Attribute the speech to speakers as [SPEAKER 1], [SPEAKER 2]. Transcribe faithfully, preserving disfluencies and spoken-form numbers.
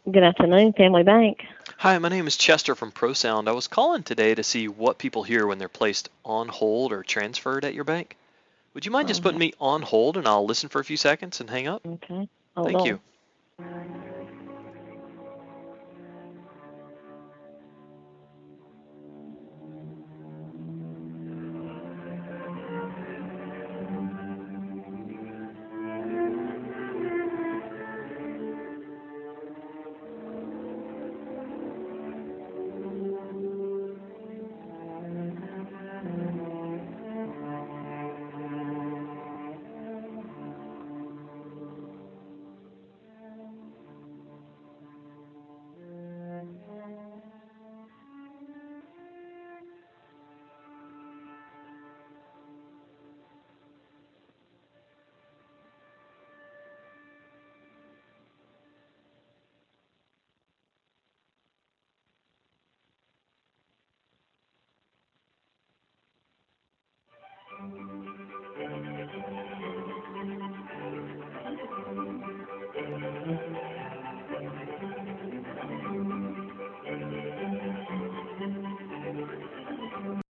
[SPEAKER 1] Good afternoon, Family Bank.
[SPEAKER 2] Hi, my name is Chester from ProSound. I was calling today to see what people hear when they're placed on hold or transferred at your bank. Would you mind just putting
[SPEAKER 1] Uh,
[SPEAKER 2] me on hold and I'll listen for a few seconds and hang up?
[SPEAKER 1] okay, hold
[SPEAKER 2] Thank
[SPEAKER 1] on.
[SPEAKER 2] you.